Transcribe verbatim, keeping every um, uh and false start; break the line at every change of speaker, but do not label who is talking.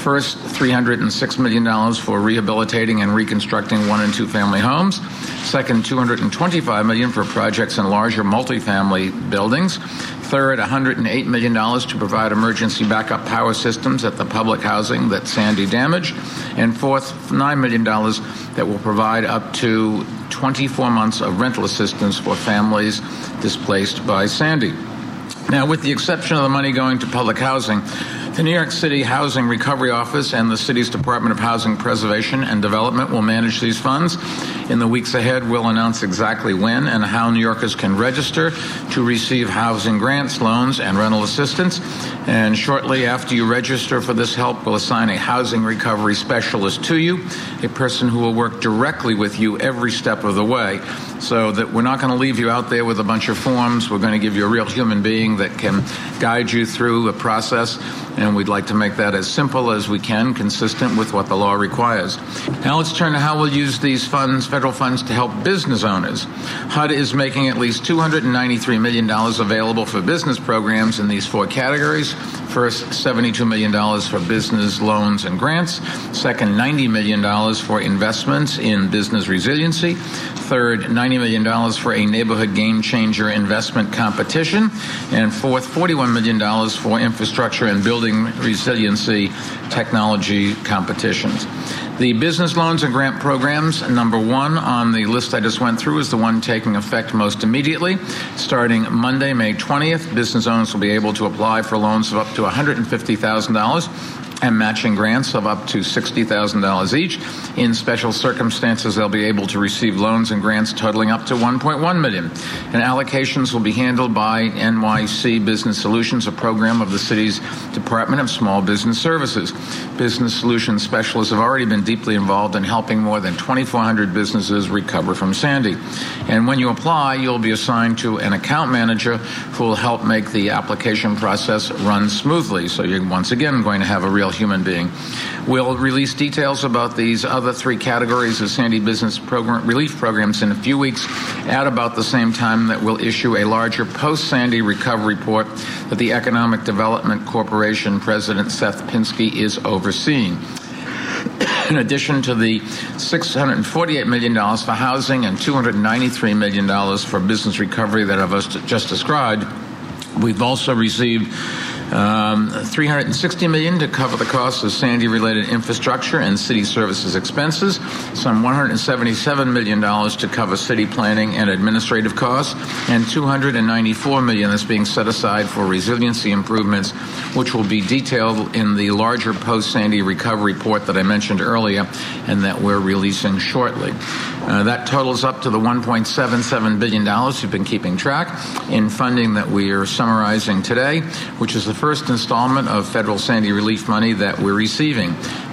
First, three hundred six million dollars for rehabilitating and reconstructing one- and two-family homes. Second, two hundred twenty-five million dollars for projects in larger multifamily buildings. Third, one hundred eight million dollars to provide emergency backup power systems at the public housing that Sandy damaged. And fourth, nine million dollars that will provide up to twenty-four months of rental assistance for families displaced by Sandy. Now, with the exception of the money going to public housing, the New York City Housing Recovery Office and the city's Department of Housing Preservation and Development will manage these funds. In the weeks ahead, we'll announce exactly when and how New Yorkers can register to receive housing grants, loans, and rental assistance. And shortly after you register for this help, we'll assign a housing recovery specialist to you, a person who will work directly with you every step of the way, so that we're not going to leave you out there with a bunch of forms. We're going to give you a real human being that can guide you through the process, and we'd like to make that as simple as we can, consistent with what the law requires. Now let's turn to how we'll use these funds, federal funds, to help business owners. H U D is making at least two hundred ninety-three million dollars available for business programs in these four categories. First, seventy-two million dollars for business loans and grants. Second, ninety million dollars for investments in business resiliency. Third, ninety million dollars for a neighborhood game changer investment competition. And fourth, forty-one million dollars for infrastructure and building resiliency technology competitions. The business loans and grant programs, number one on the list I just went through, is the one taking effect most immediately. Starting Monday, May twentieth, business owners will be able to apply for loans of up to one hundred fifty thousand dollars and matching grants of up to sixty thousand dollars each. In special circumstances, they'll be able to receive loans and grants totaling up to one point one million dollars. And allocations will be handled by N Y C Business Solutions, a program of the city's Department of Small Business Services. Business Solutions specialists have already been deeply involved in helping more than twenty-four hundred businesses recover from Sandy. And when you apply, you'll be assigned to an account manager who will help make the application process run smoothly. So you're once again going to have a real human being. We'll release details about these other three categories of Sandy business program, relief programs in a few weeks, at about the same time that we'll issue a larger post-Sandy recovery report that the Economic Development Corporation President Seth Pinsky is overseeing. In addition to the six hundred forty-eight million dollars for housing and two hundred ninety-three million dollars for business recovery that I've just described, we've also received Um, three hundred sixty million dollars to cover the costs of Sandy-related infrastructure and city services expenses, some one hundred seventy-seven million dollars to cover city planning and administrative costs, and two hundred ninety-four million dollars that's being set aside for resiliency improvements, which will be detailed in the larger post-Sandy recovery report that I mentioned earlier and that we're releasing shortly. Uh, that totals up to the one point seven seven billion dollars you've been keeping track in funding that we are summarizing today, which is the first installment of federal Sandy relief money that we're receiving.